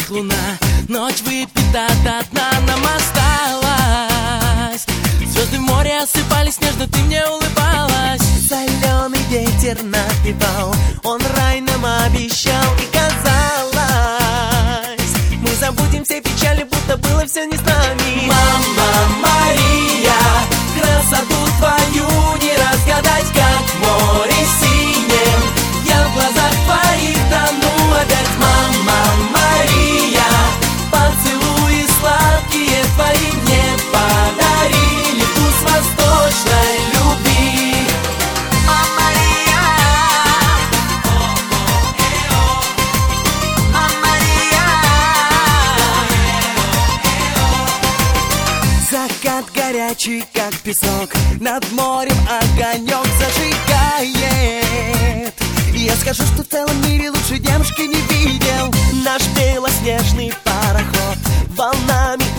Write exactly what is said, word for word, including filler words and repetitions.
как луна. Ночь выпита до дна нам осталась. Звезды в море осыпались, нежно ты мне улыбалась. Соленый ветер напевал, он рай нам обещал. И казалось, мы забудем все печали, будто было все не с нами. Мама Мария, красоту твою не разгадать, как в море синем. Я в глазах твоих тону опять. Мама Мария, поцелуи сладкие твои мне подарили вкус восточной любви. Мама Мария, Мама Мария. Закат горячий, как песок, над морем огонек зажигает. Я скажу, что в целом мире лучше девушки не видел. Наш белоснежный пароход волнами